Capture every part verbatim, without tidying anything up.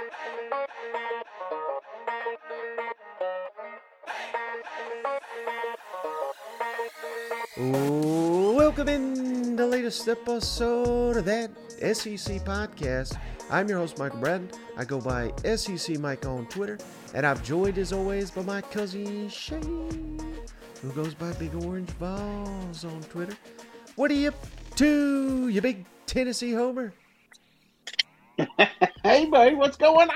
Welcome in the latest episode of that S E C podcast. I'm your host, Michael Bratton. I go by S E C Mike on Twitter, and I'm joined as always by my cousin Shane, who goes by Big Orange Balls on Twitter. What are you up to, you big Tennessee homer? Hey, buddy, what's going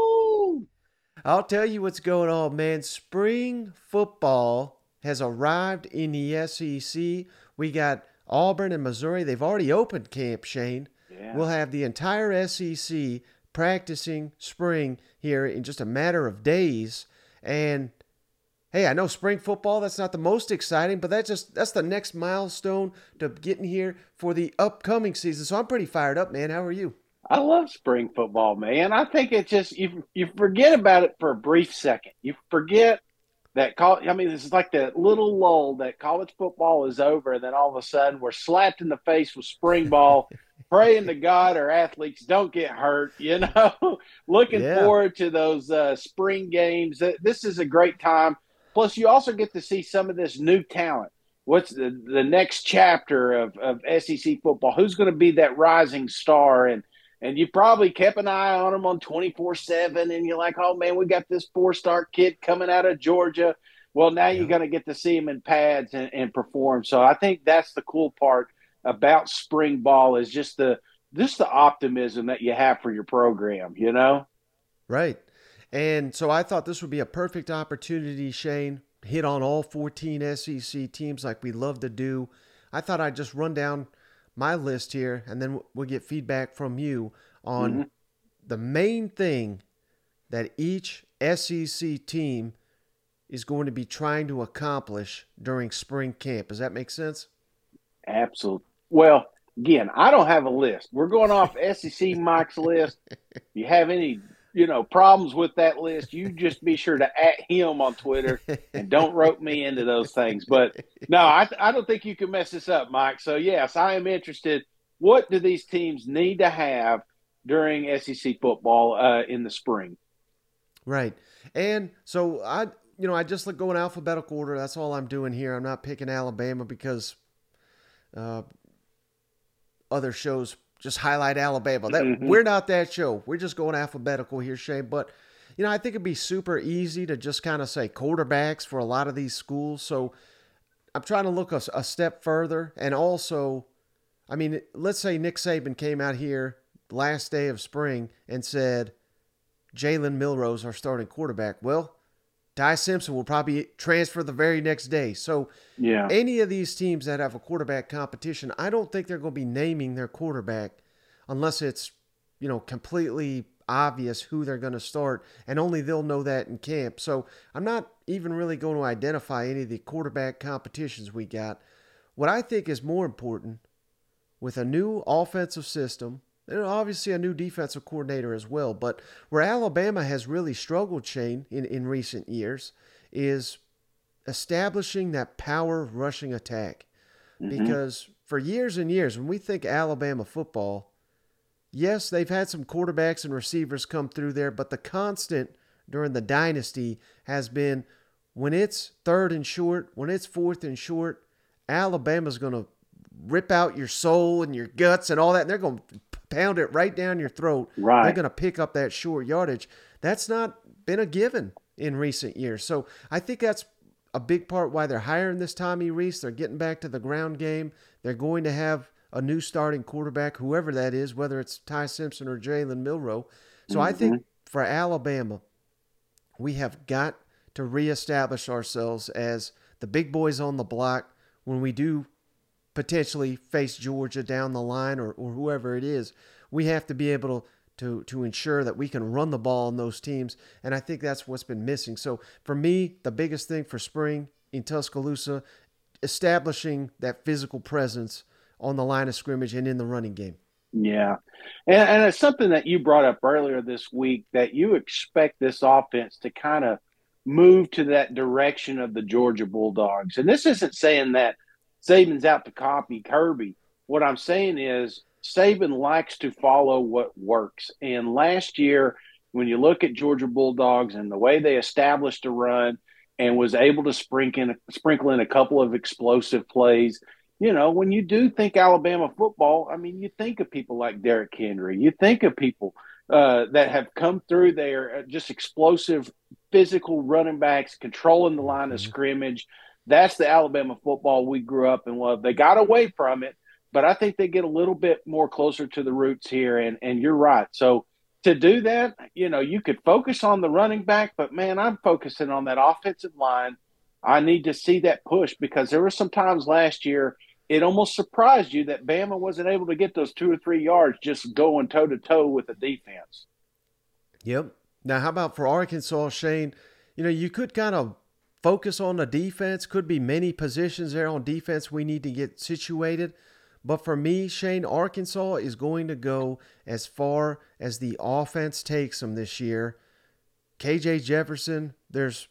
on? I'll tell you what's going on, man. Spring football has arrived in the S E C. We got Auburn and Missouri. They've already opened camp, Shane. Yeah. We'll have the entire S E C practicing spring here in just a matter of days. And hey, I know spring football, that's not the most exciting, but that's just that's the next milestone to getting here for the upcoming season. So I'm pretty fired up, man. How are you? I love spring football, man. I think it just you you forget about it for a brief second. You forget that call. I mean, this is like that little lull that college football is over, and then all of a sudden we're slapped in the face with spring ball. Praying to God our athletes don't get hurt. You know, looking Yeah. forward to those uh, spring games. This is a great time. Plus, you also get to see some of this new talent. What's the, the next chapter of, of S E C football? Who's going to be that rising star? And and you probably kept an eye on them on twenty-four seven, and you're like, oh, man, we got this four-star kid coming out of Georgia. Well, now Yeah. you're going to get to see him in pads and, and perform. So I think that's the cool part about spring ball is just the just the optimism that you have for your program, you know? Right. And so I thought this would be a perfect opportunity, Shane, hit on all fourteen S E C teams like we love to do. I thought I'd just run down my list here, and then we'll get feedback from you on Mm-hmm. the main thing that each S E C team is going to be trying to accomplish during spring camp. Does that make sense? Absolutely. Well, again, I don't have a list. We're going off S E C Mike's list. If you have any, you know, problems with that list, you just be sure to at him on Twitter and don't rope me into those things. But no, I, I don't think you can mess this up, Mike. So, yes, I am interested. What do these teams need to have during S E C football uh, in the spring? Right. And so I, you know, I just look going alphabetical order. That's all I'm doing here. I'm not picking Alabama because uh, other shows just highlight Alabama. That Mhm. we're not that show. We're just going alphabetical here, Shane. But you know, I think it'd be super easy to just kind of say quarterbacks for a lot of these schools. So I'm trying to look a, a step further, and also, I mean, let's say Nick Saban came out here last day of spring and said Jalen Milroe's our starting quarterback. Well, Ty Simpson will probably transfer the very next day. So Yeah. any of these teams that have a quarterback competition, I don't think they're going to be naming their quarterback unless it's, you know, completely obvious who they're going to start, and only they'll know that in camp. So I'm not even really going to identify any of the quarterback competitions we got. What I think is more important, with a new offensive system, and obviously a new defensive coordinator as well, but where Alabama has really struggled, Shane, in, in recent years, is establishing that power rushing attack. Mhm. Because for years and years, when we think Alabama football, yes, they've had some quarterbacks and receivers come through there, but the constant during the dynasty has been when it's third and short, when it's fourth and short, Alabama's going to rip out your soul and your guts and all that, and they're going to pound it right down your throat. Right. They're going to pick up that short yardage. That's not been a given in recent years. So I think that's a big part why they're hiring this Tommy Rees. They're getting back to the ground game. They're going to have a new starting quarterback, whoever that is, whether it's Ty Simpson or Jalen Milroe. So I think for Alabama, we have got to reestablish ourselves as the big boys on the block when we do potentially face Georgia down the line, or, or whoever it is. We have to be able to, to to ensure that we can run the ball on those teams, and I think that's what's been missing. So for me, the biggest thing for spring in Tuscaloosa, establishing that physical presence on the line of scrimmage and in the running game. Yeah. And, and it's something that you brought up earlier this week, that you expect this offense to kind of move to that direction of the Georgia Bulldogs. And this isn't saying that Saban's out to copy Kirby. What I'm saying is Saban likes to follow what works. And last year when you look at Georgia Bulldogs and the way they established a run and was able to sprinkle in, sprinkle in a couple of explosive plays, you know, when you do think Alabama football, I mean, you think of people like Derrick Henry. You think of people uh, that have come through there, uh, just explosive, physical running backs, controlling the line of Mm-hmm. scrimmage. That's the Alabama football we grew up and loved. They got away from it, but I think they get a little bit more closer to the roots here. And, and you're right. So to do that, you know, you could focus on the running back, but, man, I'm focusing on that offensive line. I need to see that push because there were some times last year it almost surprised you that Bama wasn't able to get those two or three yards just going toe-to-toe with the defense. Yep. Now, how about for Arkansas, Shane? You know, you could kind of focus on the defense. Could be many positions there on defense we need to get situated. But for me, Shane, Arkansas is going to go as far as the offense takes them this year. K J Jefferson, there's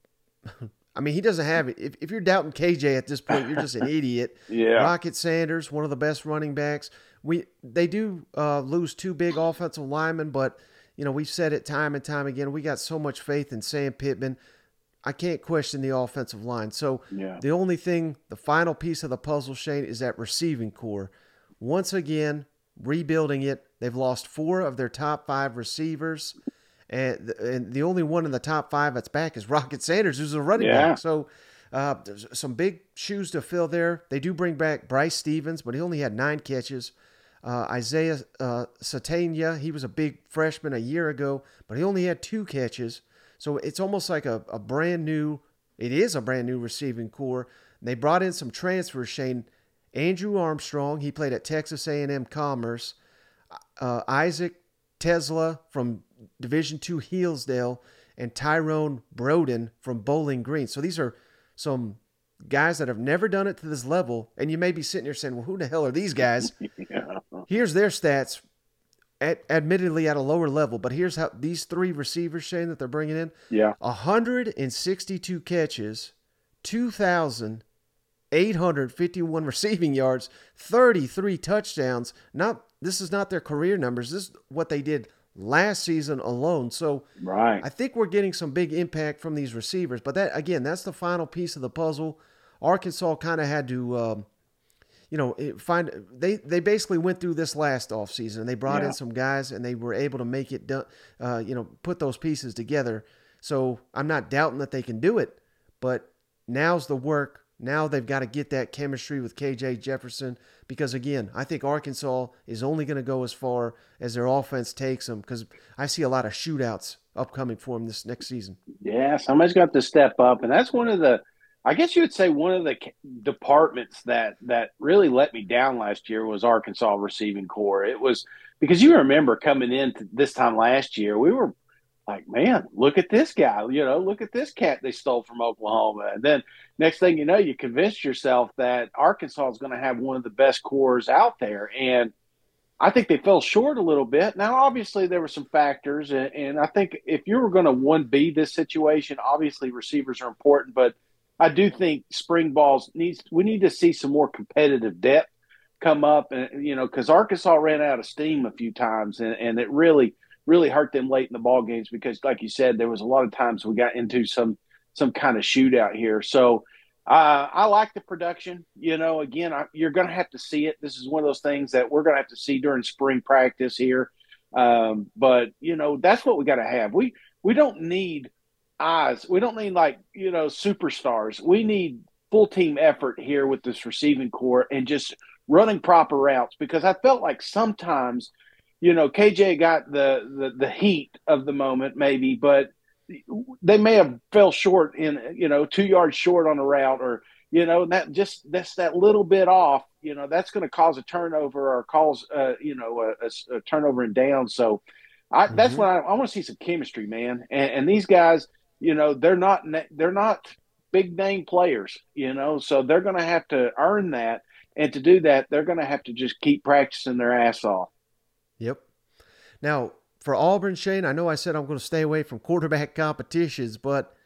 – I mean, he doesn't have it. If, if you're doubting K J at this point, you're just an idiot. Yeah. Rocket Sanders, one of the best running backs. We They do uh, lose two big offensive linemen, but, you know, we've said it time and time again. We got so much faith in Sam Pittman. I can't question the offensive line. So yeah. the only thing, the final piece of the puzzle, Shane, is that receiving core. Once again, rebuilding it. They've lost four of their top five receivers. And, and the only one in the top five that's back is Rocket Sanders, who's a running Yeah. back. So uh, there's some big shoes to fill there. They do bring back Bryce Stevens, but he only had nine catches. Uh, Isaiah uh, Satania, he was a big freshman a year ago, but he only had two catches. So it's almost like a, a brand new, it is a brand new receiving core. And they brought in some transfers, Shane. Andrew Armstrong, he played at Texas A and M Commerce. Uh, Isaac Tesla from Division two Hillsdale, and Tyrone Broden from Bowling Green. So these are some guys that have never done it to this level. And you may be sitting there saying, well, who the hell are these guys? yeah. Here's their stats, at, admittedly at a lower level, but here's how these three receivers, Shane, that they're bringing in. Yeah. one hundred sixty-two catches, two thousand eight hundred fifty-one receiving yards, thirty-three touchdowns. Not This is not their career numbers. This is what they did last season alone. So right. I think we're getting some big impact from these receivers. But that again, that's the final piece of the puzzle. Arkansas kind of had to, um, you know, find they they basically went through this last offseason and they brought yeah. in some guys and they were able to make it done. Uh, you know, put those pieces together. So I'm not doubting that they can do it, but now's the work. Now they've got to get that chemistry with K J Jefferson because, again, I think Arkansas is only going to go as far as their offense takes them because I see a lot of shootouts upcoming for them this next season. Yeah, somebody's got to step up. And that's one of the – I guess you would say one of the departments that, that really let me down last year was Arkansas receiving core. It was – because you remember coming into this time last year, we were – like, man, look at this guy, you know, look at this cat they stole from Oklahoma. And then next thing you know, you convinced yourself that Arkansas is going to have one of the best cores out there. And I think they fell short a little bit. Now, obviously, there were some factors. And, and I think if you were going to one B this situation, obviously receivers are important. But I do think spring balls needs – we need to see some more competitive depth come up. And, you know, because Arkansas ran out of steam a few times, and, and it really – really hurt them late in the ball games because, like you said, there was a lot of times we got into some some kind of shootout here. So uh, I like the production. You know, again, I, you're going to have to see it. This is one of those things that we're going to have to see during spring practice here. Um, but, you know, that's what we got to have. We we don't need eyes. We don't need, like, you know, superstars. We need full team effort here with this receiving core and just running proper routes because I felt like sometimes – you know, K J got the, the, the heat of the moment maybe, but they may have fell short in, you know, two yards short on a route or, you know, that just that's that little bit off, you know, that's going to cause a turnover or cause, uh, you know, a, a, a turnover and down. So I, mm-hmm. that's what I, I want to see some chemistry, man. And, and these guys, you know, they're not they're not big name players, you know, so they're going to have to earn that. And to do that, they're going to have to just keep practicing their ass off. Yep. Now, for Auburn, Shane, I know I said I'm going to stay away from quarterback competitions, but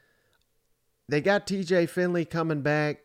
they got T J Finley coming back.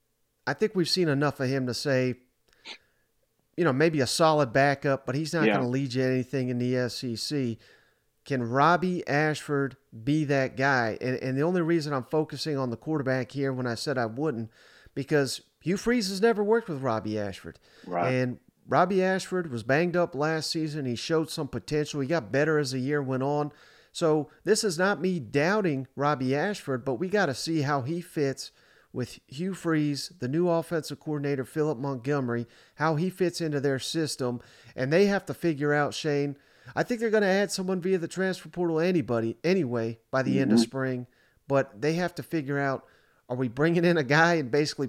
I think we've seen enough of him to say, you know, maybe a solid backup, but he's not yeah. going to lead you anything in the S E C. can Robbie Ashford be that guy? And, and the only reason I'm focusing on the quarterback here when I said I wouldn't, because Hugh Freeze has never worked with Robbie Ashford. Right. And Robbie Ashford was banged up last season. He showed some potential. He got better as the year went on. So this is not me doubting Robbie Ashford, but we got to see how he fits with Hugh Freeze, the new offensive coordinator, Philip Montgomery, how he fits into their system. And they have to figure out, Shane, I think they're going to add someone via the transfer portal anybody anyway by the mm-hmm. end of spring, but they have to figure out, are we bringing in a guy and basically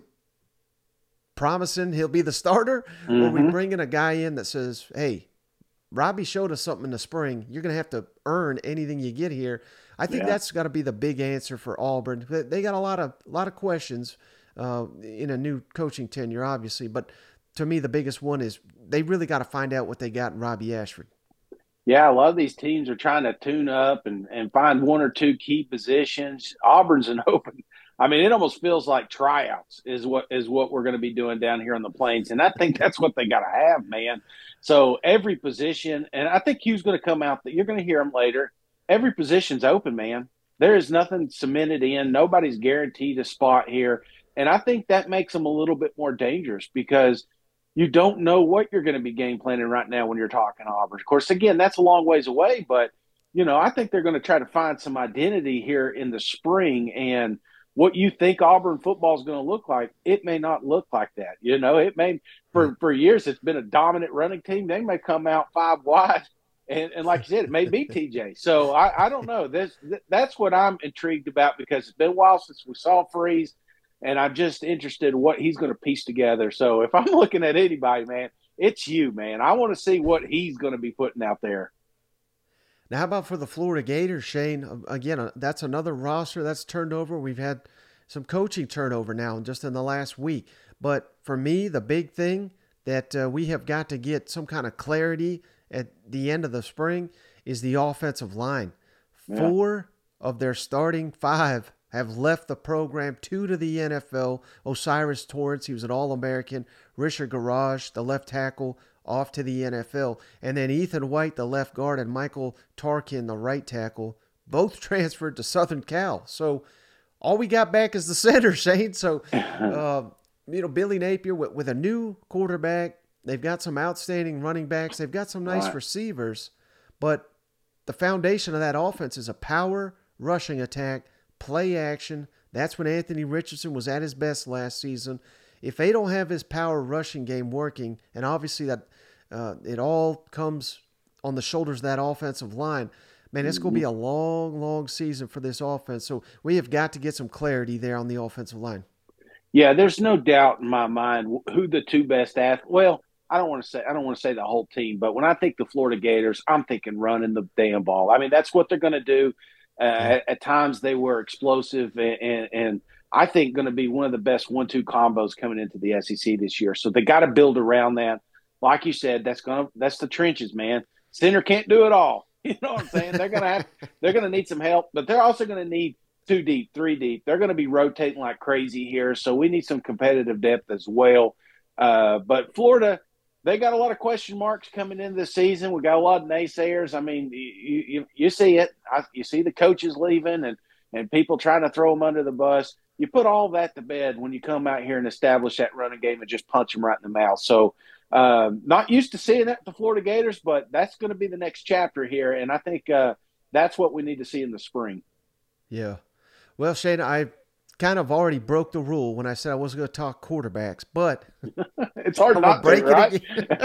promising he'll be the starter? Mm-hmm. Or are we bringing a guy in that says, hey, Robbie showed us something in the spring. You're going to have to earn anything you get here. I think yeah. that's got to be the big answer for Auburn. They got a lot of a lot of questions uh, in a new coaching tenure, obviously. But to me, the biggest one is they really got to find out what they got in Robbie Ashford. Yeah, a lot of these teams are trying to tune up and, and find one or two key positions. Auburn's an open. I mean, it almost feels like tryouts is what is what we're going to be doing down here on the Plains. And I think that's what they got to have, man. So every position, and I think Hugh's going to come out, that you're going to hear him later. Every position's open, man. There is nothing cemented in. Nobody's guaranteed a spot here. And I think that makes them a little bit more dangerous because you don't know what you're going to be game planning right now when you're talking Auburn. Of course, again, that's a long ways away, but, you know, I think they're going to try to find some identity here in the spring. And what you think Auburn football is going to look like, it may not look like that. You know, it may for, for years it's been a dominant running team. They may come out five wide. And, and like you said, it may be T J. So I, I don't know. This that's what I'm intrigued about because it's been a while since we saw Freeze, and I'm just interested in what he's going to piece together. So if I'm looking at anybody, man, it's you, man. I want to see what he's going to be putting out there. Now, how about for the Florida Gators, Shane? Again, that's another roster that's turned over. We've had some coaching turnover now just in the last week. But for me, the big thing that uh, we have got to get some kind of clarity at the end of the spring is the offensive line. Yeah. Four of their starting five have left the program, two to the N F L. Osiris Torrance, he was an All-American. Richard Garage, the left tackle, off to the N F L. And then Ethan White, the left guard, and Michael Tarkin, the right tackle, both transferred to Southern Cal. So all we got back is the center, Shane. So, uh, you know, Billy Napier with, with a new quarterback. They've got some outstanding running backs. They've got some nice right. receivers. But the foundation of that offense is a power rushing attack, play action. That's when Anthony Richardson was at his best last season. If they don't have his power rushing game working, and obviously that uh, it all comes on the shoulders of that offensive line, man, it's going to be a long, long season for this offense. So we have got to get some clarity there on the offensive line. Yeah, there's no doubt in my mind who the two best athletes. Well, I don't want to say I don't want to say the whole team, but when I think the Florida Gators, I'm thinking running the damn ball. I mean, that's what they're going to do. Uh, yeah. at, at times they were explosive and, and, and I think going to be one of the best one two combos coming into the S E C this year. So they got to build around that. Like you said, that's going to that's the trenches, man. Center can't do it all. You know what I'm saying? They're going to have they're going to need some help, but they're also going to need two deep, three deep. They're going to be rotating like crazy here, so we need some competitive depth as well. Uh, but Florida, they got a lot of question marks coming into the season. We got a lot of naysayers. I mean, you you, you see it. I, you see the coaches leaving and, and people trying to throw them under the bus. You put all that to bed when you come out here and establish that running game and just punch them right in the mouth. So um, not used to seeing that with the Florida Gators, but that's going to be the next chapter here. And I think uh, that's what we need to see in the spring. Yeah. Well, Shane, I kind of already broke the rule when I said I wasn't going to talk quarterbacks, but it's hard not to, right?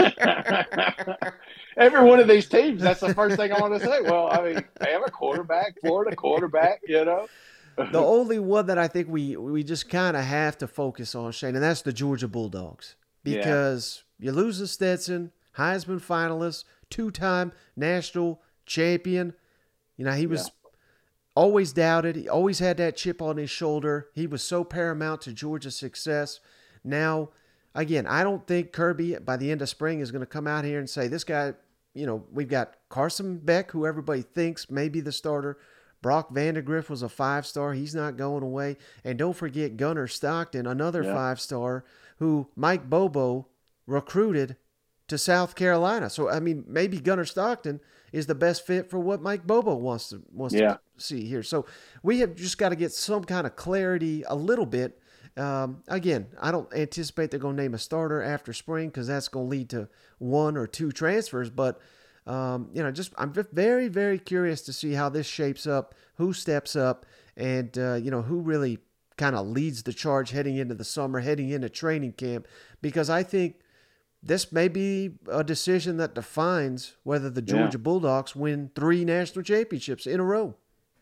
Every one of these teams, that's the first thing I want to say. Well, I mean, they have a quarterback, Florida quarterback, you know. The only one that I think we we just kind of have to focus on, Shane, and that's the Georgia Bulldogs. Because yeah. you lose to Stetson, Heisman finalist, two-time national champion. You know, he was yeah. always doubted. He always had that chip on his shoulder. He was so paramount to Georgia's success. Now, again, I don't think Kirby, by the end of spring, is going to come out here and say, this guy, you know, we've got Carson Beck, who everybody thinks may be the starter. Brock Vandegrift was a five-star. He's not going away. And don't forget Gunnar Stockton, another yeah. five-star, who Mike Bobo recruited to South Carolina. So, I mean, maybe Gunnar Stockton is the best fit for what Mike Bobo wants to wants Yeah. to see here. So we have just got to get some kind of clarity a little bit. Um, again, I don't anticipate they're going to name a starter after spring because that's going to lead to one or two transfers. But um, you know, just I'm just very, very curious to see how this shapes up, who steps up, and uh, you know, who really kind of leads the charge heading into the summer, heading into training camp, because I think this may be a decision that defines whether the Georgia Yeah. Bulldogs win three national championships in a row.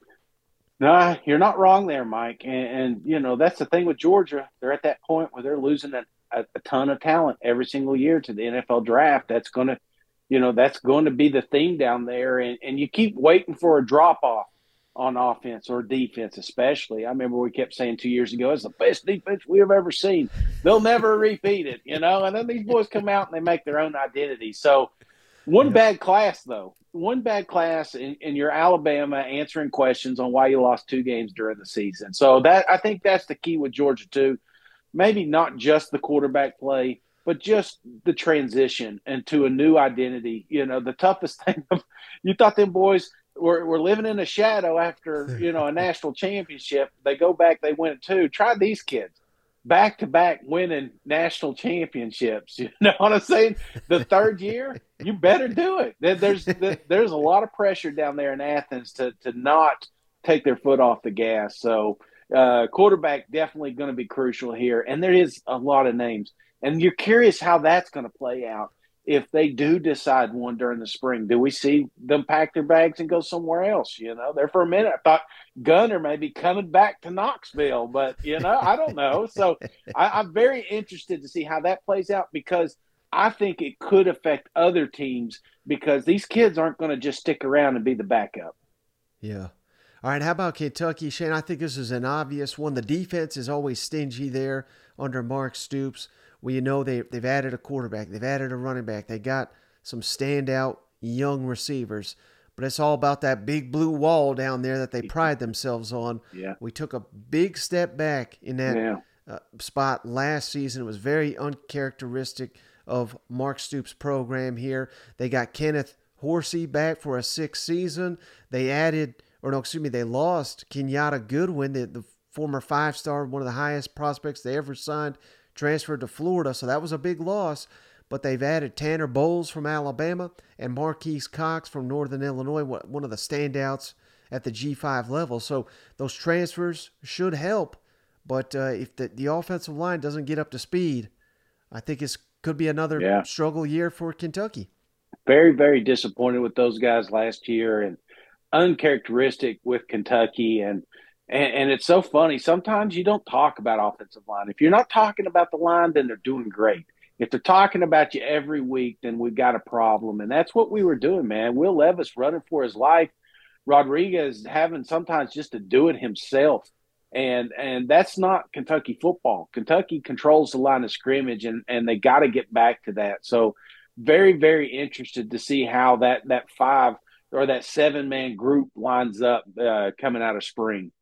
No, you're not wrong there, Mike. And, and you know that's the thing with Georgia. They're at that point where they're losing a, a, a ton of talent every single year to the N F L draft. That's going to, you know, that's going to be the theme down there. And, and you keep waiting for a drop off on offense or defense, especially. I remember we kept saying two years ago, it's the best defense we have ever seen. They'll never repeat it, you know. And then these boys come out and they make their own identity. So one Yep. bad class, though. One bad class, and, and you're Alabama answering questions on why you lost two games during the season. So that I think that's the key with Georgia too. Maybe not just the quarterback play, but just the transition into a new identity. You know, the toughest thing. You thought them boys were, were living in a shadow after you know a national championship. They go back, they win it too. Try these kids. Back to back winning national championships. You know what I'm saying? The third year, you better do it. There's there's a lot of pressure down there in Athens to to not take their foot off the gas. So uh, quarterback definitely going to be crucial here. And there is a lot of names. And you're curious how that's going to play out if they do decide one during the spring. Do we see them pack their bags and go somewhere else? You know, there for a minute, I thought Gunner may be coming back to Knoxville, but, you know, I don't know. So I, I'm very interested to see how that plays out because I think it could affect other teams because these kids aren't going to just stick around and be the backup. Yeah. All right, how about Kentucky, Shane? I think this is an obvious one. The defense is always stingy there under Mark Stoops. Well, you know they, they've added a quarterback. They've added a running back. They got some standout young receivers. But it's all about that big blue wall down there that they pride themselves on. Yeah. We took a big step back in that Yeah. uh, spot last season. It was very uncharacteristic of Mark Stoops' program here. They got Kenneth Horsey back for a sixth season. They added, or no, excuse me, they lost Kenyatta Goodwin, the, the former five-star, one of the highest prospects they ever signed, transferred to Florida, so that was a big loss. But they've added Tanner Bowles from Alabama and Marquise Cox from Northern Illinois, one of the standouts at the G five level. So those transfers should help. But uh, if the, the offensive line doesn't get up to speed, I think it could be another Yeah. struggle year for Kentucky. Very, very disappointed with those guys last year and uncharacteristic with Kentucky. And, and, and it's so funny. Sometimes you don't talk about offensive line. If you're not talking about the line, then they're doing great. If they're talking about you every week, then we've got a problem. And that's what we were doing, man. Will Levis running for his life. Rodriguez having sometimes just to do it himself. And and that's not Kentucky football. Kentucky controls the line of scrimmage, and, and they got to get back to that. So very, very interested to see how that, that five or that seven-man group lines up uh, coming out of spring.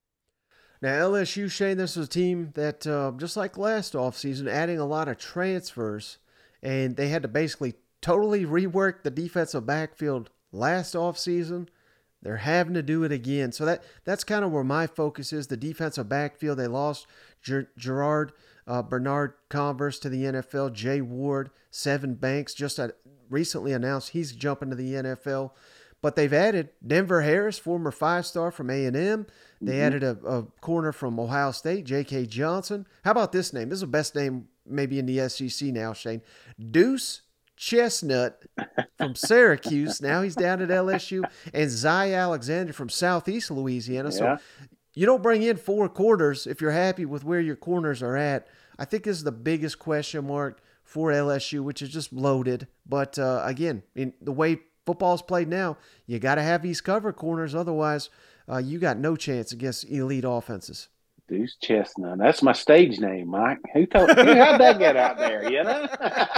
Now, L S U, Shane, this is a team that, uh, just like last offseason, adding a lot of transfers, and they had to basically totally rework the defensive backfield last offseason. They're having to do it again. So that that's kind of where my focus is, the defensive backfield. They lost Ger- Gerard uh, Bernard Converse to the N F L. Jay Ward, Sevyn Banks, just uh, recently announced he's jumping to the N F L. But they've added Denver Harris, former five-star from A and M. They mm-hmm. added a, a corner from Ohio State, J K. Johnson. How about this name? This is the best name maybe in the S E C now, Shane. Deuce Chestnut from Syracuse. Now he's down at L S U. And Zy Alexander from Southeast Louisiana. Yeah. So you don't bring in four quarters if you're happy with where your corners are at. I think this is the biggest question mark for L S U, which is just loaded. But, uh, again, in the way football's played now, you got to have these cover corners. Otherwise, uh, you got no chance against elite offenses. Deuce Chestnut. That's my stage name, Mike. Who told? Who, how'd that get out there? You know.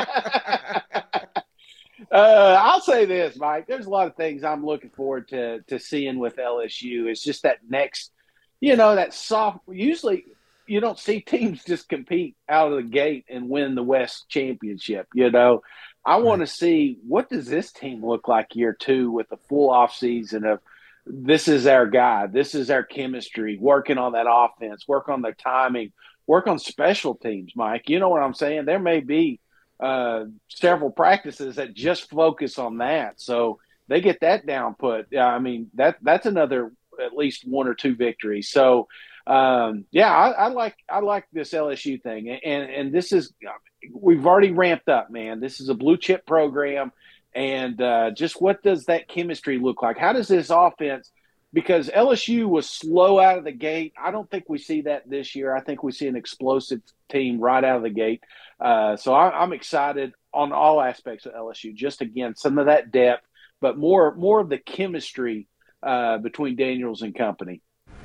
uh, I'll say this, Mike. There's a lot of things I'm looking forward to to seeing with L S U. It's just that next, you know, that soft. Usually, you don't see teams just compete out of the gate and win the West championship. You know, I want Right. to see what does this team look like year two with a full off season of this is our guy, this is our chemistry, working on that offense, work on the timing, work on special teams, Mike. You know what I'm saying? There may be uh, several practices that just focus on that. So they get that down put. Yeah, I mean that that's another at least one or two victories. So um, yeah, I, I like I like this L S U thing, and and this is we've already ramped up, man. This is a blue chip program, and uh, just what does that chemistry look like? How does this offense? Because L S U was slow out of the gate. I don't think we see that this year. I think we see an explosive team right out of the gate. Uh, so I, I'm excited on all aspects of L S U. Just again, some of that depth, but more more of the chemistry uh, between Daniels and company.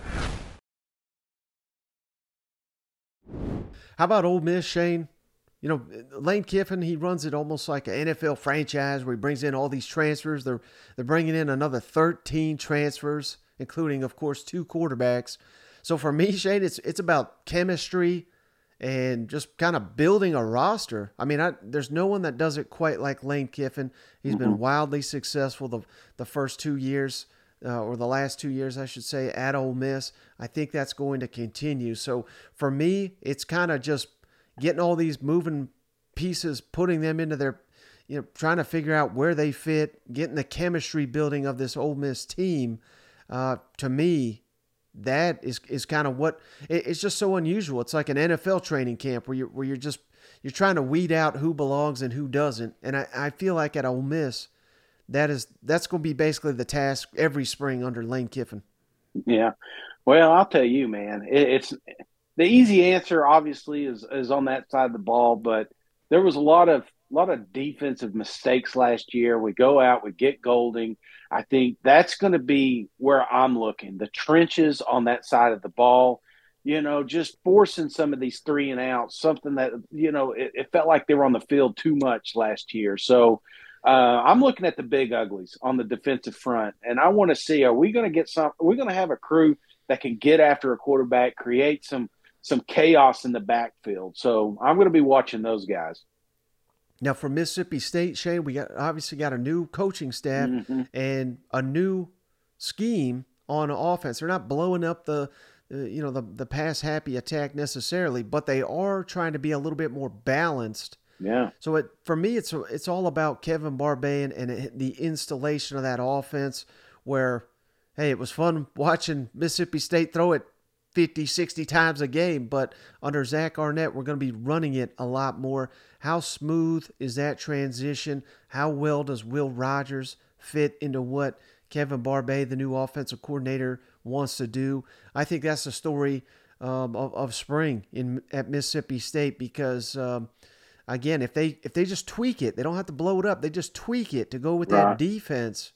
How about Ole Miss, Shane? You know, Lane Kiffin, he runs it almost like an N F L franchise where he brings in all these transfers. They're they're bringing in another thirteen transfers, including, of course, two quarterbacks. So for me, Shane, it's it's about chemistry and just kind of building a roster. I mean, I, there's no one that does it quite like Lane Kiffin. He's mm-hmm. been wildly successful the the first two years. Uh, or the last two years, I should say, at Ole Miss. I think that's going to continue. So for me, it's kind of just getting all these moving pieces, putting them into their, you know, trying to figure out where they fit, getting the chemistry building of this Ole Miss team. Uh, to me, that is is kind of what it, it's just so unusual. It's like an N F L training camp where you're where you're just you're trying to weed out who belongs and who doesn't. And I, I feel like at Ole Miss, That is that's going to be basically the task every spring under Lane Kiffin. Yeah, well, I'll tell you, man, it, it's the easy answer. Obviously, is is on that side of the ball, but there was a lot of a lot of defensive mistakes last year. We go out, we get Golding. I think that's going to be where I'm looking. The trenches on that side of the ball. You know, just forcing some of these three and outs, something that you know it, it felt like they were on the field too much last year. So. Uh, I'm looking at the big uglies on the defensive front, and I want to see, are we going to get some – are we going to have a crew that can get after a quarterback, create some some chaos in the backfield? So I'm going to be watching those guys. Now, for Mississippi State, Shane, we got obviously got a new coaching staff mm-hmm. and a new scheme on offense. They're not blowing up the uh, – you know, the, the pass-happy attack necessarily, but they are trying to be a little bit more balanced. Yeah. So it, for me, it's it's all about Kevin Barbay and, and it, the installation of that offense where, hey, it was fun watching Mississippi State throw it fifty, sixty times a game, but under Zach Arnett, we're going to be running it a lot more. How smooth is that transition? How well does Will Rogers fit into what Kevin Barbay, the new offensive coordinator, wants to do? I think that's the story um, of, of spring in at Mississippi State because um, – Again, if they if they just tweak it, they don't have to blow it up. They just tweak it to go with that right. defense.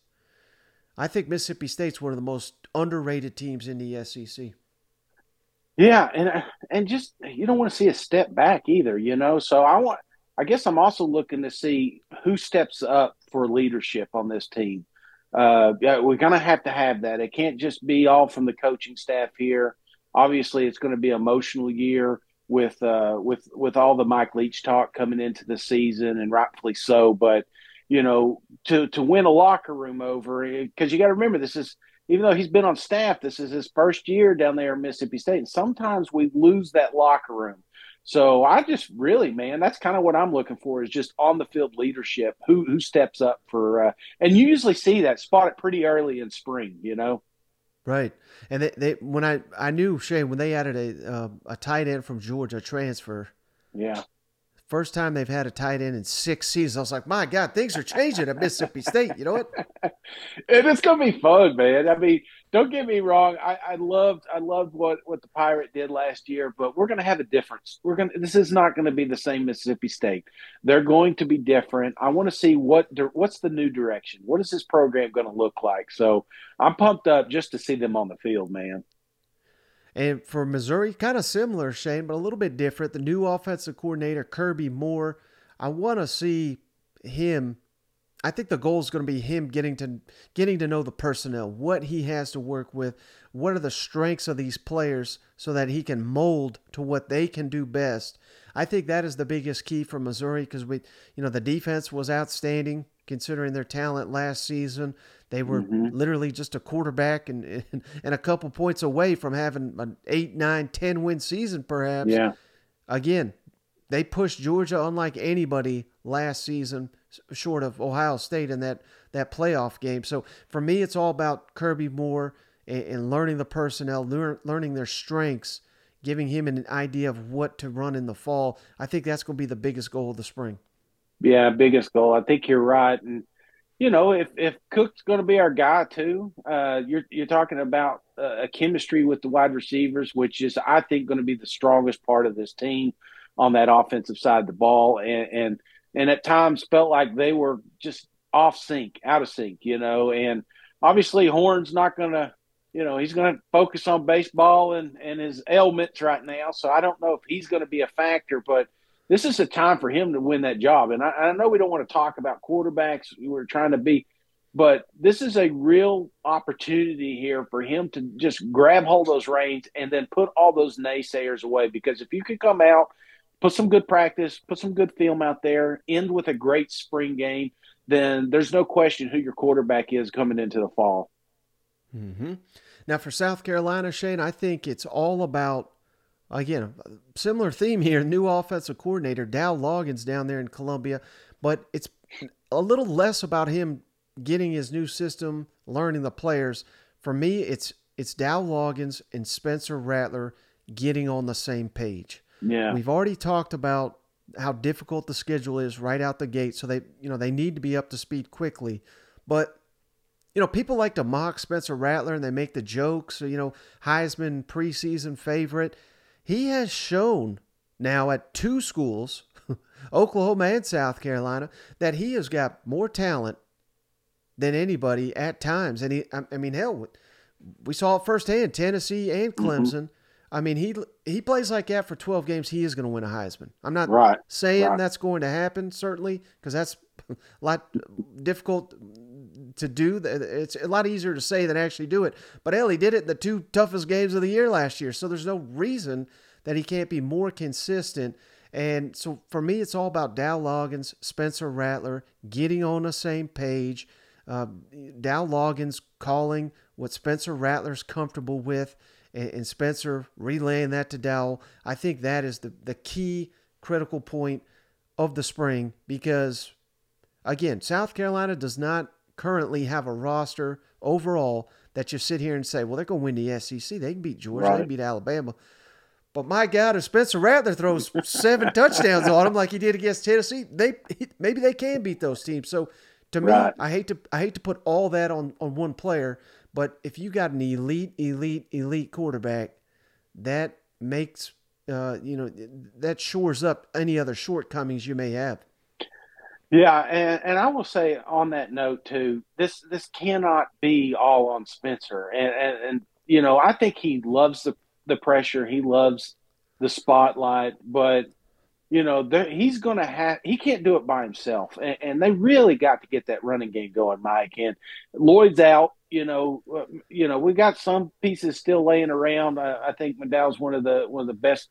I think Mississippi State's one of the most underrated teams in the S E C. Yeah, and and just you don't want to see a step back either, you know. So I want. I guess I'm also looking to see who steps up for leadership on this team. Uh, yeah, we're going to have to have that. It can't just be all from the coaching staff here. Obviously, it's going to be an emotional year. With uh with with all the Mike Leach talk coming into the season, and rightfully so, but you know to to win a locker room over, because you got to remember this is, even though he's been on staff, this is his first year down there at Mississippi State, and sometimes we lose that locker room. So I just really, man, that's kind of what I'm looking for is just on the field leadership, who who steps up for, uh, and you usually see that spot it pretty early in spring, you know. Right, and they, they when I I knew Shane when they added a uh, a tight end from Georgia transfer. Yeah, first time they've had a tight end in six seasons. I was like, my God, things are changing at Mississippi State. You know what? And it's gonna be fun, man. I mean, don't get me wrong. I, I loved I loved what, what the Pirate did last year, but we're gonna have a difference. We're gonna this is not gonna be the same Mississippi State. They're going to be different. I want to see what what's the new direction. What is this program going to look like? So I'm pumped up just to see them on the field, man. And for Missouri, kind of similar, Shane, but a little bit different. The new offensive coordinator, Kirby Moore. I want to see him I think the goal is going to be him getting to getting to know the personnel, what he has to work with, what are the strengths of these players so that he can mold to what they can do best. I think that is the biggest key for Missouri because we, you know, the defense was outstanding considering their talent last season. They were Mm-hmm. literally just a quarterback and, and and a couple points away from having an eight, nine, ten win season perhaps. Yeah. Again, they pushed Georgia unlike anybody last season, short of Ohio State in that, that playoff game. So for me, it's all about Kirby Moore and, and learning the personnel, learn, learning their strengths, giving him an idea of what to run in the fall. I think that's going to be the biggest goal of the spring. Yeah, biggest goal. I think you're right. And, you know, if, if Cook's going to be our guy too, uh, you're, you're talking about uh, a chemistry with the wide receivers, which is, I think, going to be the strongest part of this team on that offensive side of the ball. And, and, and at times felt like they were just off sync, out of sync, you know, and obviously Horn's not going to, you know, he's going to focus on baseball and, and his ailments right now. So I don't know if he's going to be a factor, but this is a time for him to win that job. And I, I know we don't want to talk about quarterbacks. We're trying to be, but this is a real opportunity here for him to just grab hold of those reins and then put all those naysayers away. Because if you could come out, put some good practice, put some good film out there, end with a great spring game, then there's no question who your quarterback is coming into the fall. Mm-hmm. Now for South Carolina, Shane, I think it's all about, again, a similar theme here, new offensive coordinator, Dow Loggins down there in Columbia, but it's a little less about him getting his new system, learning the players. For me, it's it's Dow Loggins and Spencer Rattler getting on the same page. Yeah. We've already talked about how difficult the schedule is right out the gate, so they, you know, they need to be up to speed quickly. But, you know, people like to mock Spencer Rattler and they make the jokes, you know, Heisman preseason favorite. He has shown now at two schools, Oklahoma and South Carolina, that he has got more talent than anybody at times. And he, I mean, hell, we saw it firsthand, Tennessee and Clemson. Mm-hmm. I mean, he he plays like that for twelve games. He is going to win a Heisman. I'm not right, saying right. that's going to happen, certainly, because that's a lot difficult to do. It's a lot easier to say than actually do it. But hell, he did it in the two toughest games of the year last year. So there's no reason that he can't be more consistent. And so for me, it's all about Dow Loggins, Spencer Rattler, getting on the same page. Uh, Dow Loggins calling what Spencer Rattler's comfortable with, and, and Spencer relaying that to Dow. I think that is the, the key critical point of the spring because, again, South Carolina does not currently have a roster overall that you sit here and say, well, they're going to win the S E C. They can beat Georgia. Right. They can beat Alabama. But my God, if Spencer Rattler throws seven touchdowns on them like he did against Tennessee, they maybe they can beat those teams. So to me, right. I hate to I hate to put all that on, on one player, but if you got an elite, elite, elite quarterback, that makes uh, you know that shores up any other shortcomings you may have. Yeah, and, and I will say on that note too, this this cannot be all on Spencer. And and, and you know, I think he loves the the pressure, he loves the spotlight, but you know, he's going to have he can't do it by himself. And, and they really got to get that running game going, Mike. And Lloyd's out, you know, uh, you know, we got some pieces still laying around. I, I think McDowell's one of the one of the best.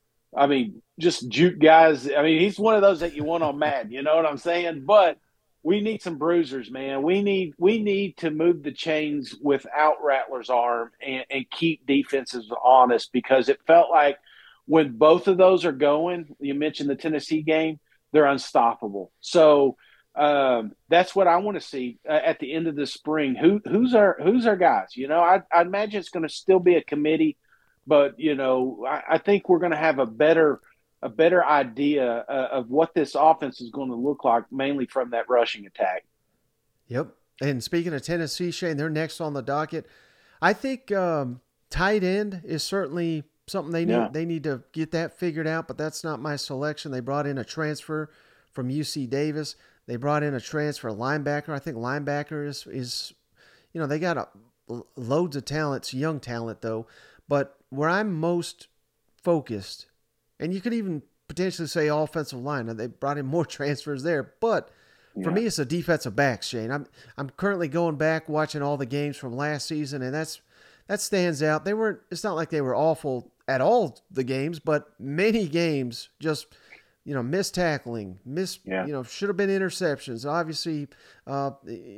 I mean, just juke guys. I mean, he's one of those that you want on Madden. You know what I'm saying? But we need some bruisers, man. We need we need to move the chains without Rattler's arm and, and keep defenses honest because it felt like when both of those are going, you mentioned the Tennessee game, they're unstoppable. So um, that's what I want to see uh, at the end of the spring. Who who's our who's our guys? You know, I I imagine it's going to still be a committee. But, you know, I, I think we're going to have a better a better idea uh, of what this offense is going to look like, mainly from that rushing attack. Yep. And speaking of Tennessee, Shane, they're next on the docket. I think um, tight end is certainly something they need. Yeah. They need to get that figured out, but that's not my selection. They brought in a transfer from U C Davis. They brought in a transfer linebacker. I think linebacker is, is you know, they got a, loads of talents, young talent, though. But where I'm most focused, and you could even potentially say offensive line, they brought in more transfers there, but For Yeah. me, it's the defensive backs, Shane. I'm I'm currently going back watching all the games from last season, and that's that stands out. They weren't. It's not like they were awful at all, the games, but many games just you know missed tackling, miss Yeah. you know should have been interceptions. Obviously, uh,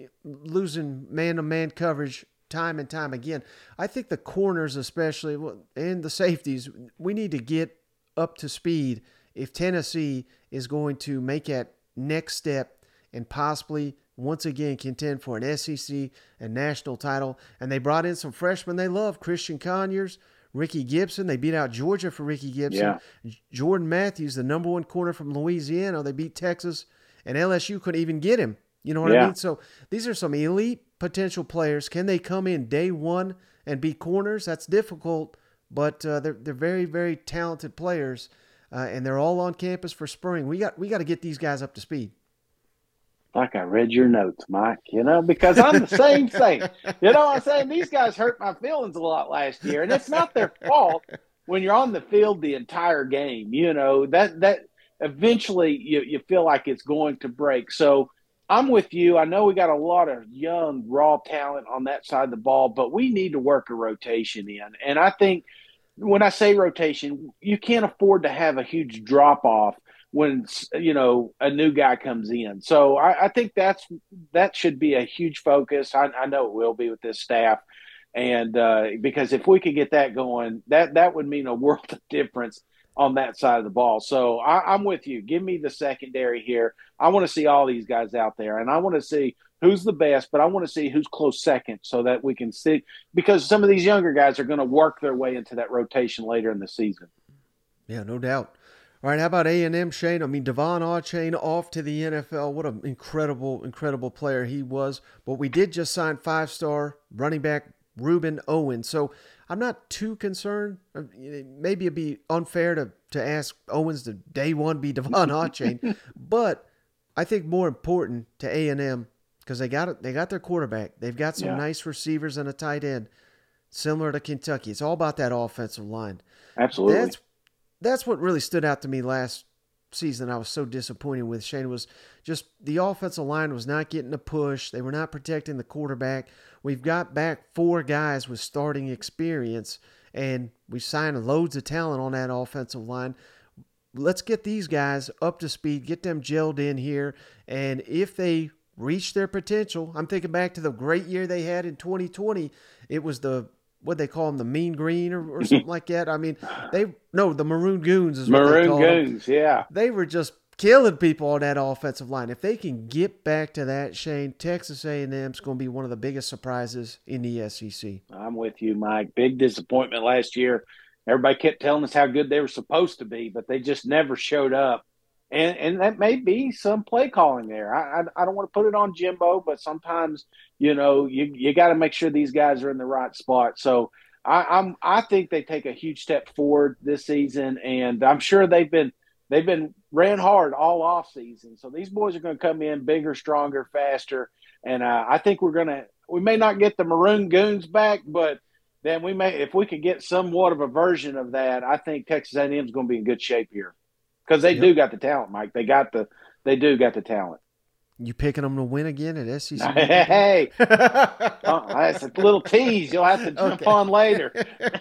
losing man to man coverage time and time again. I think the corners, especially, and the safeties, we need to get up to speed if Tennessee is going to make that next step and possibly once again contend for an S E C and national title. And they brought in some freshmen they love, Christian Conyers, Ricky Gibson. They beat out Georgia for Ricky Gibson. Yeah. Jordan Matthews, the number one corner from Louisiana. They beat Texas, and L S U couldn't even get him. You know what Yeah. I mean? So these are some elite potential players. Can they come in day one and be corners? That's difficult, but uh, they're they're very, very talented players, uh, and they're all on campus for spring. We got we got to get these guys up to speed. Like I read your notes, Mike, you know, because I'm the same thing. You know what I'm saying? These guys hurt my feelings a lot last year, and it's not their fault when you're on the field the entire game. You know, that that eventually you, you feel like it's going to break. So I'm with you. I know we got a lot of young, raw talent on that side of the ball, but we need to work a rotation in. And I think when I say rotation, you can't afford to have a huge drop-off when, you know, a new guy comes in. So I, I think that's that should be a huge focus. I, I know it will be with this staff. And uh, because if we could get that going, that, that would mean a world of difference on that side of the ball. So I, I'm with you. Give me the secondary here. I want to see all these guys out there, and I want to see who's the best, but I want to see who's close second so that we can see, because some of these younger guys are going to work their way into that rotation later in the season. Yeah, no doubt. All right, how about A and M, Shane? I mean, Devon Achane off to the N F L. What an incredible, incredible player he was. But we did just sign five-star running back Ruben Owens. So I'm not too concerned. Maybe it'd be unfair to, to ask Owens to day one be Devon Achane. But I think more important to A and M, because they got it, they got their quarterback. They've got some Yeah. nice receivers and a tight end, similar to Kentucky. It's all about that offensive line. Absolutely. That's that's what really stood out to me last season. I was so disappointed with Shane was just the offensive line was not getting a push. They were not protecting the quarterback. We've got back four guys with starting experience, and we signed loads of talent on that offensive line. Let's get these guys up to speed, get them gelled in here, and if they reach their potential, I'm thinking back to the great year they had in twenty twenty. It was the what they call them, the Mean Green or, or something like that. I mean, they no, the Maroon Goons is what they Maroon called Goons, them. yeah. They were just killing people on that offensive line. If they can get back to that, Shane, Texas A and M is going to be one of the biggest surprises in the S E C. I'm with you, Mike. Big disappointment last year. Everybody kept telling us how good they were supposed to be, but they just never showed up. And and that may be some play calling there. I I, I don't want to put it on Jimbo, but sometimes, you know, you you got to make sure these guys are in the right spot. So I, I'm I think they take a huge step forward this season, and I'm sure they've been they've been ran hard all off season. So these boys are going to come in bigger, stronger, faster, and uh, I think we're gonna we may not get the Maroon Goons back, but then we may if we could get somewhat of a version of that. I think Texas A and M is going to be in good shape here. Because they Yep. do got the talent, Mike. They got the, they do got the talent. You picking them to win again at S E C? Hey, uh, that's a little tease. You'll have to jump Okay. on later.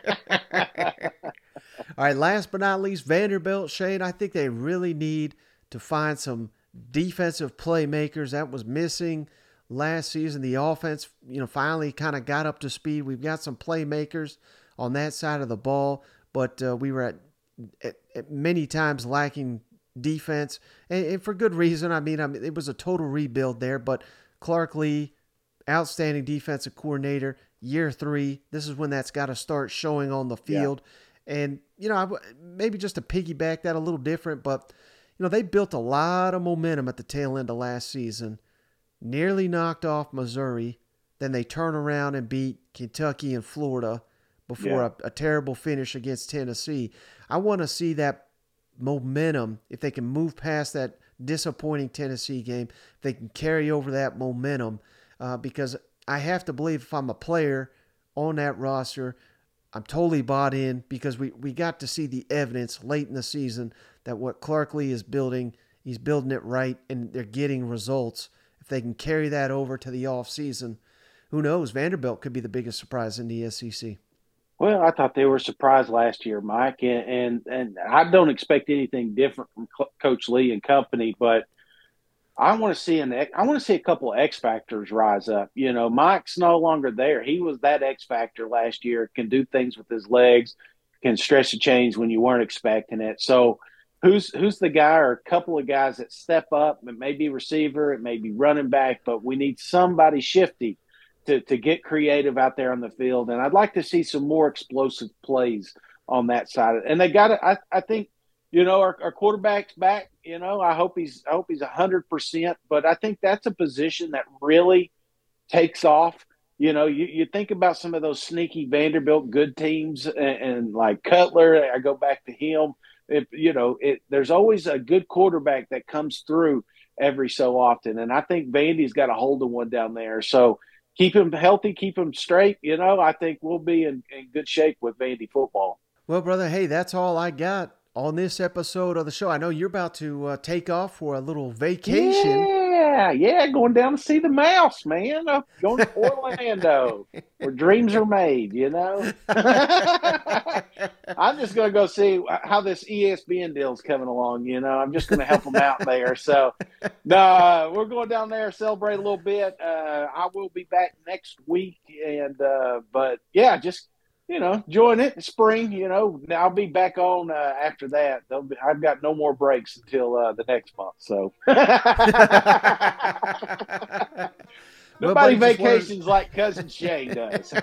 All right, last but not least, Vanderbilt, Shane. I think they really need to find some defensive playmakers. That was missing last season. The offense, you know, finally kind of got up to speed. We've got some playmakers on that side of the ball, but uh, we were at At, at many times lacking defense, and, and for good reason. I mean, I mean, it was a total rebuild there, but Clark Lee, outstanding defensive coordinator, year three. This is when that's got to start showing on the field. Yeah. And, you know, I, maybe just to piggyback that a little different, but, you know, they built a lot of momentum at the tail end of last season, nearly knocked off Missouri. Then they turn around and beat Kentucky and Florida before yeah. a, a terrible finish against Tennessee. I want to see that momentum, if they can move past that disappointing Tennessee game, if they can carry over that momentum, uh, because I have to believe if I'm a player on that roster, I'm totally bought in because we, we got to see the evidence late in the season that what Clark Lee is building He's building it right, and they're getting results. If they can carry that over to the offseason, who knows? Vanderbilt could be the biggest surprise in the S E C. Well, I thought they were surprised last year, Mike, and and, and I don't expect anything different from Coach Lee and company, but I want to see an I want to see a couple of X factors rise up. You know, Mike's no longer there. He was that X factor last year. Can do things with his legs, can stretch the chains when you weren't expecting it. So, who's who's the guy or a couple of guys that step up? It may be receiver, it may be running back, but we need somebody shifty to to get creative out there on the field. And I'd like to see some more explosive plays on that side. And they got to. I I think. You know, our, our quarterback's back. You know, I hope he's I hope he's a hundred percent. But I think that's a position that really takes off. You know, you, you think about some of those sneaky Vanderbilt good teams, and, and like Cutler. I go back to him. If you know, it, there's always a good quarterback that comes through every so often, and I think Vandy's got a hold of one down there. So keep him healthy, keep him straight. You know, I think we'll be in, in good shape with Vandy football. Well, brother, hey, that's all I got on this episode of the show. I know you're about to uh, take off for a little vacation. Yeah, yeah, going down to see the mouse, man. I'm going to Orlando, where dreams are made, you know. I'm just going to go see how this E S P N deal's coming along, you know. I'm just going to help them out there. So, no, uh, we're going down there, celebrate a little bit. Uh, I will be back next week. and uh, But, yeah, just – you know, enjoying it. Spring, you know, I'll be back on uh, after that. Be, I've got no more breaks until uh, the next month. So nobody well, vacations wanted... like Cousin Shane does.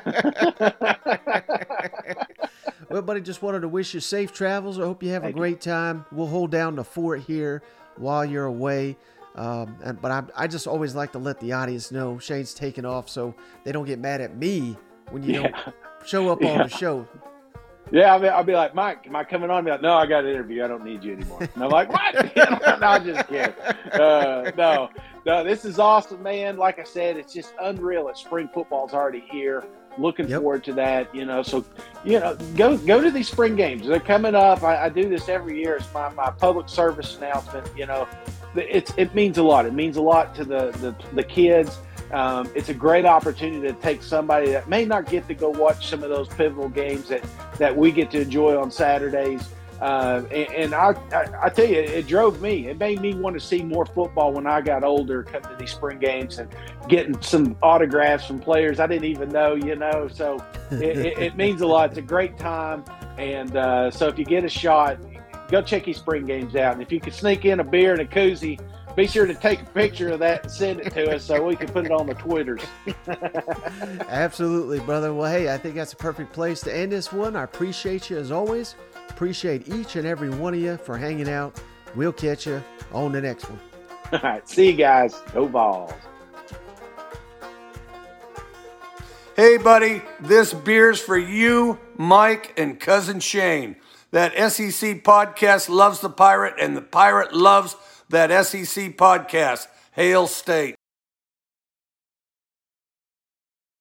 Well, buddy, just wanted to wish you safe travels. I hope you have Thank a great you. time. We'll hold down the fort here while you're away. Um, and, but I, I just always like to let the audience know Shane's taking off so they don't get mad at me when you yeah. don't show up yeah. on the show. Yeah, I'll be, I'll be like, Mike, am I coming on? I'll be like, no, I got an interview. I don't need you anymore. And I'm like, what? no, I'm just kidding. Uh, no, no, this is awesome, man. Like I said, it's just unreal that spring football's already here. Looking yep. forward to that, you know. So, you know, go go to these spring games. They're coming up. I, I do this every year. It's my, my public service announcement. You know, it's it means a lot. It means a lot to the the, the kids. Um, it's a great opportunity to take somebody that may not get to go watch some of those pivotal games that, that we get to enjoy on Saturdays. Uh, and and I, I, I tell you, it, it drove me. It made me want to see more football when I got older, coming to these spring games and getting some autographs from players I didn't even know, you know. So it, it, it means a lot. It's a great time. And uh, so if you get a shot, go check these spring games out. And if you can sneak in a beer and a koozie, be sure to take a picture of that and send it to us so we can put it on the Twitters. Absolutely, brother. Well, hey, I think that's a perfect place to end this one. I appreciate you as always. Appreciate each and every one of you for hanging out. We'll catch you on the next one. All right. See you guys. Go Vols. Hey, buddy. This beer's for you, Mike, and Cousin Shane. That S E C podcast loves the Pirate, and the Pirate loves that S E C podcast. Hail State.